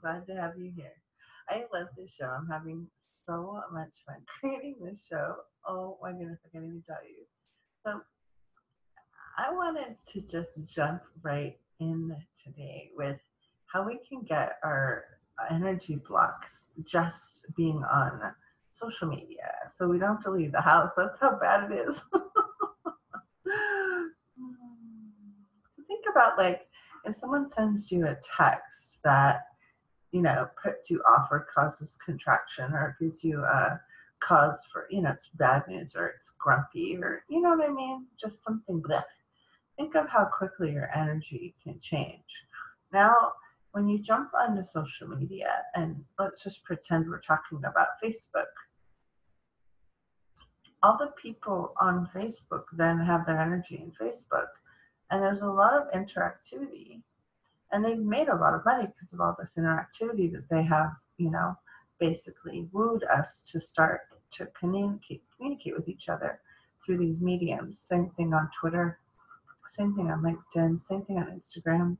glad to have you here. I love this show. I'm having so much fun creating this show. Oh my goodness, I can't even tell you. So I wanted to just jump right in today with how we can get our energy blocks just being on social media. So we don't have to leave the house. That's how bad it is. So think about like if someone sends you a text that puts you off or causes contraction or gives you a cause for, it's bad news or it's grumpy or, you know what I mean? Just something blech. Think of how quickly your energy can change. Now, when you jump onto social media, and let's just pretend we're talking about Facebook, all the people on Facebook then have their energy in Facebook, and there's a lot of interactivity, and they've made a lot of money because of all this interactivity that they have, basically wooed us to start to communicate with each other through these mediums. Same thing on Twitter, same thing on LinkedIn, same thing on Instagram.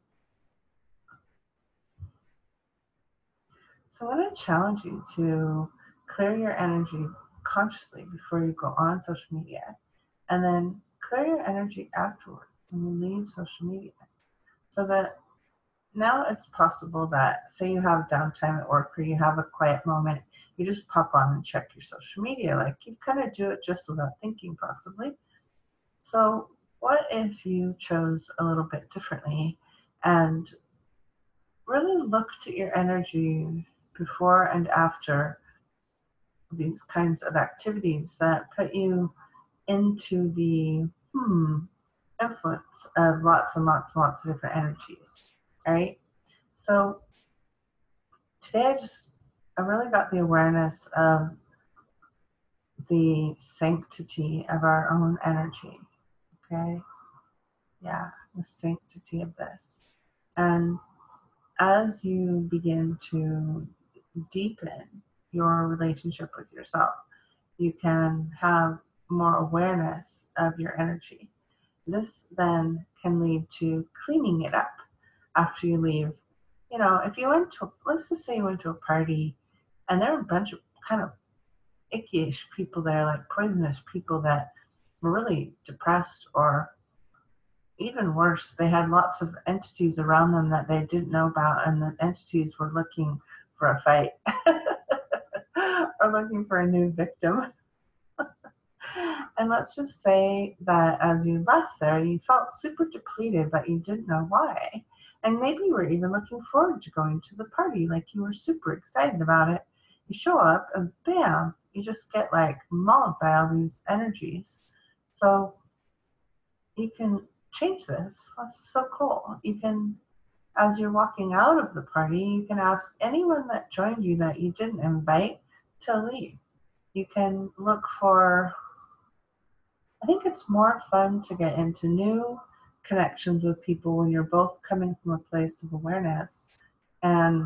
So I want to challenge you to clear your energy consciously before you go on social media, and then clear your energy afterwards when you leave social media, so that now it's possible that, say you have downtime at work or you have a quiet moment, you just pop on and check your social media. Like you kind of do it just without thinking, possibly. So what if you chose a little bit differently and really looked at your energy before and after these kinds of activities that put you into the influence of lots and lots and lots of different energies, right? So today I really got the awareness of the sanctity of our own energy, okay? Yeah, the sanctity of this. And as you begin to deepen your relationship with yourself, you can have more awareness of your energy. This then can lead to cleaning it up after you leave. If you went to, let's just say you went to a party and there were a bunch of kind of icky-ish people there, like poisonous people that were really depressed, or even worse, they had lots of entities around them that they didn't know about, and the entities were looking for a fight or looking for a new victim. And let's just say that as you left there, you felt super depleted, but you didn't know why. And maybe you were even looking forward to going to the party, like you were super excited about it. You show up and bam, you just get like mauled by all these energies. So you can change this. That's so cool. You can, as you're walking out of the party, you can ask anyone that joined you that you didn't invite to leave. You can look for, I think it's more fun to get into new connections with people when you're both coming from a place of awareness, and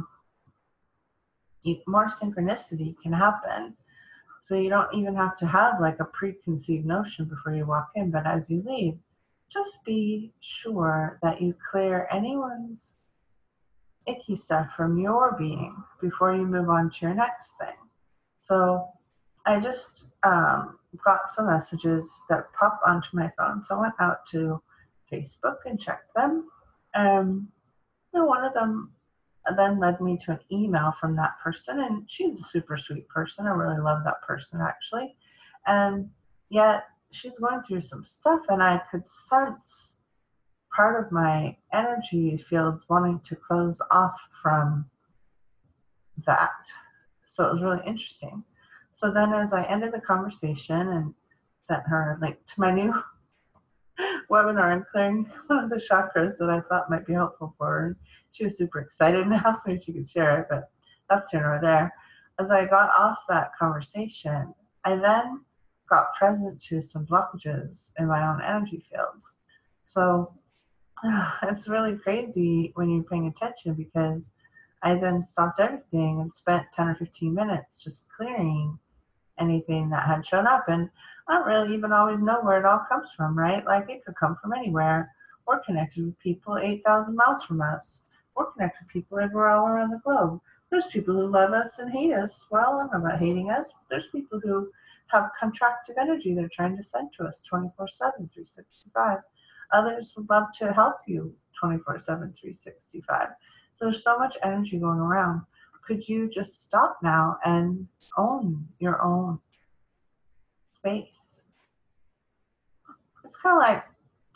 more synchronicity can happen. So you don't even have to have like a preconceived notion before you walk in, but as you leave, just be sure that you clear anyone's icky stuff from your being before you move on to your next thing. So I just got some messages that popped onto my phone. So I went out to Facebook and checked them. One of them then led me to an email from that person, and she's a super sweet person. I really love that person, actually. And yet she's going through some stuff, and I could sense part of my energy field wanting to close off from that. So it was really interesting. So then as I ended the conversation and sent her a link to my new webinar on clearing one of the chakras that I thought might be helpful for her, she was super excited and asked me if she could share it, but that's here nor there. As I got off that conversation, I then got present to some blockages in my own energy fields. So it's really crazy when you're paying attention, because I then stopped everything and spent 10 or 15 minutes just clearing anything that had shown up. And I don't really even always know where it all comes from, right? Like it could come from anywhere. We're connected with people 8,000 miles from us. We're connected with people everywhere all around the globe. There's people who love us and hate us. Well, I don't know about hating us, but there's people who have contractive energy they're trying to send to us 24/7, 365. Others would love to help you 24/7, 365. So there's so much energy going around. Could you just stop now and own your own space? It's kind of like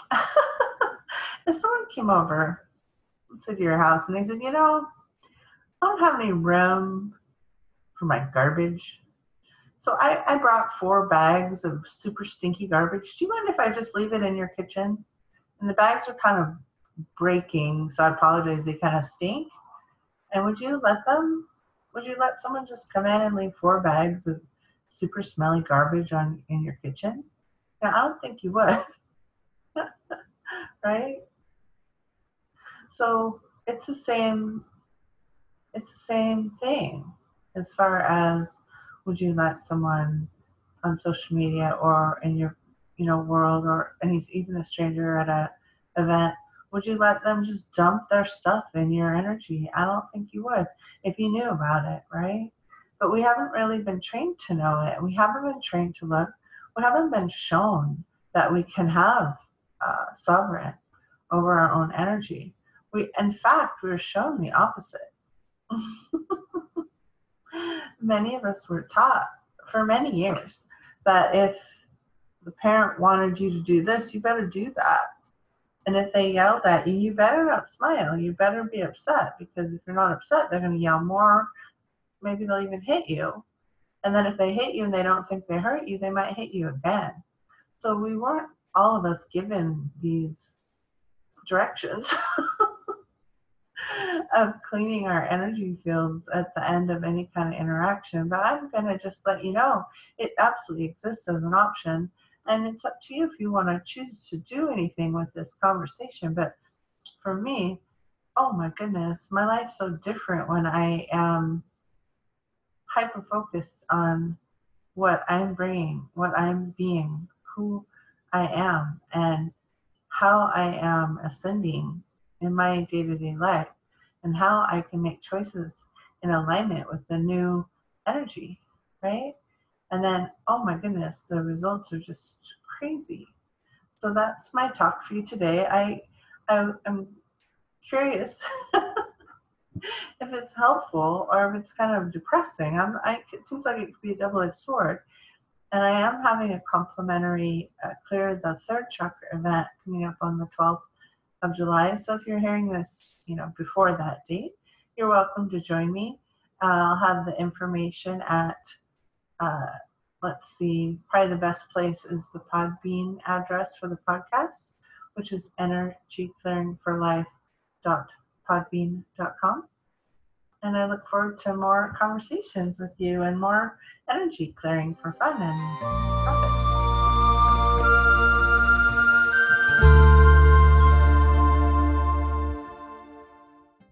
if someone came over to your house and they said, I don't have any room for my garbage. So I brought 4 bags of super stinky garbage. Do you mind if I just leave it in your kitchen? And the bags are kind of breaking, so I apologize, they kind of stink. And would you let someone just come in and leave 4 bags of super smelly garbage in your kitchen? No, I don't think you would. Right? So it's the same thing as far as, would you let someone on social media or in your world, or even a stranger at a event, would you let them just dump their stuff in your energy? I don't think you would, if you knew about it, right? But we haven't really been trained to know it. We haven't been trained to look. We haven't been shown that we can have sovereign over our own energy. In fact, we were shown the opposite. Many of us were taught for many years that if the parent wanted you to do this, you better do that. And if they yelled at you, you better not smile. You better be upset, because if you're not upset, they're going to yell more. Maybe they'll even hit you. And then if they hit you and they don't think they hurt you, they might hit you again. So we weren't, all of us, given these directions of cleaning our energy fields at the end of any kind of interaction. But I'm going to just let you know it absolutely exists as an option. And it's up to you if you want to choose to do anything with this conversation. But for me, oh my goodness, my life's so different when I am hyper-focused on what I'm bringing, what I'm being, who I am, and how I am ascending in my day-to-day life, and how I can make choices in alignment with the new energy, right? And then, oh my goodness, the results are just crazy. So that's my talk for you today. I'm curious if it's helpful or if it's kind of depressing. It seems like it could be a double-edged sword. And I am having a complimentary Clear the Third Chakra event coming up on the 12th of July. So if you're hearing this, before that date, you're welcome to join me. I'll have the information at, let's see, probably the best place is the Podbean address for the podcast, which is energyclearingforlife.podbean.com. And I look forward to more conversations with you and more energy clearing for fun and profit.